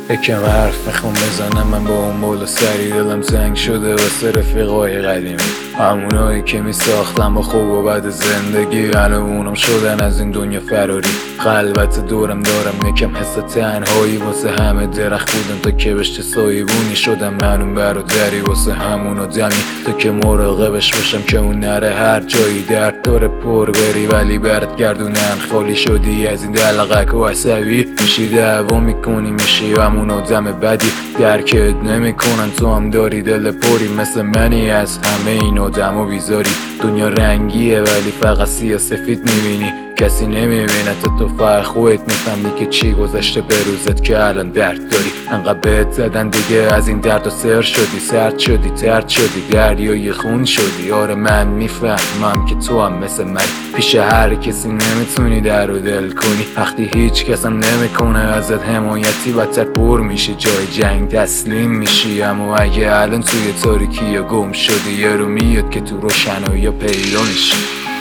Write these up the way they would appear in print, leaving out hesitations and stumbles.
یکم حرف میخوام بزنم من با اون بالا سری، دلم زنگ شده واسه رفیقای قدیمی، همونایی که میساختم با خوب و بد زندگی، اونم شدن از این دنیا فراری. خلوت دورم دارم یکم حس تنهایی، واسه همه درخت بودم تا که بهش سایبونی شدم، من اون برادری واسه همون آدمی تا که مراقبش باشم که اون نره هر جایی درد داره پر بری، ولی برات گردونن خالی شدی از این دلقک و عصبی میشی، دعوا میکنی میشی همون آدم بدی، درکت نمیکنن تو هم داری دل پری مثل منی، از همه این آدم و بیزاری. دنیا رنگیه ولی فقط سیاه سفید میبینی، کسی نمیبینه تو فقط خودت میفهمی که چی گذشته به روزت که الان درد داری. انقدر بهت زدن دیگه از این درد و سر شدی، سرد شدی ترد شدی دریای خون شدی. آره من میفهمم که تو هم مثل من پیش هر کسی نمیتونی در و دل کنی، وقتی هیچ کس هم نمیکنه ازت حمایتی بدتر پر میشی، جای جنگ تسلیم میشی. اما اگه الان توی تاریکی یا گم شدی یه رو میاد که تو روشنایی یا پیدا میشی.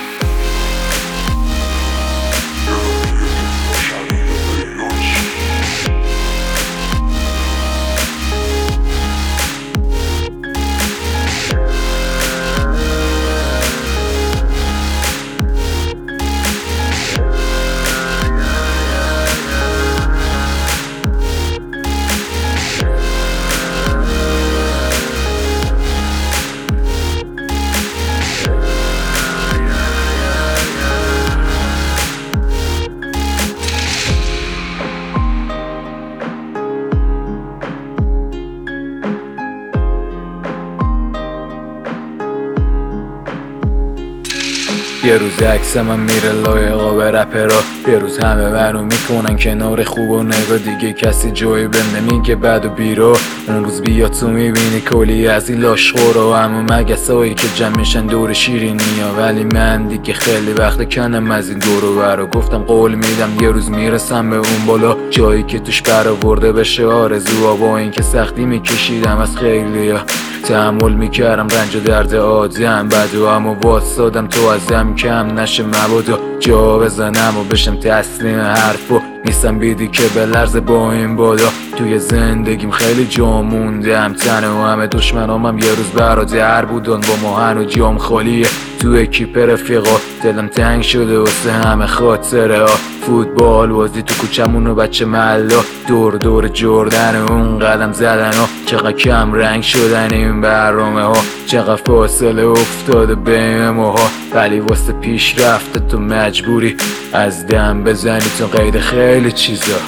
یه روز عکسم هم میره لایقا به رپرا، یه روز همه منو میکنن کنار خوب و نگاه، دیگه کسی جوی بهم نمیگه بد و بیرو. اون روز بیا تو میبینی کلی از این لاشخورا، اما مگسایی که جمع میشن دور شیرینیا، ولی من دیگه خیلی وقت کنم از این دور و برا. گفتم قول میدم یه روز میرسم به اون بالا، جایی که توش برآورده بشه آرزوها، با این که سختی میکشیدم از خیلیا، تحمل میکردم رنج و درد آدم بدو، اما واسادم تو ازم کم نشه مبادا جا بزنم و بشم تسلیم حرفو، نیستم بیدی که به لرز با این بادا. توی زندگیم خیلی جا موندم تنه و همه دشمنام یه روز برادر بودن، با ما هنو جام خالیه تو اکیپ رفیقا، دلم تنگ شده واسه همه خاطره ها، فوتبال بازی تو کوچمون و بچه محلا، دور دور جردن و اون قدم زدن ها، چقدر کم رنگ شدن این برنامه ها، چقدر فاصله افتاده بین ماها، ولی واسه پیش رفته تو مجبوری از دم بزنی تو قید خیلی چیزا.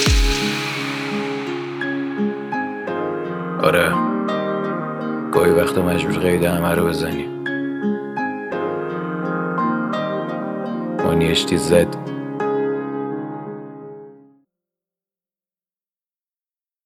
آره گاهی وقتا مجبور قید همه رو بزنی. مانی اشتی زد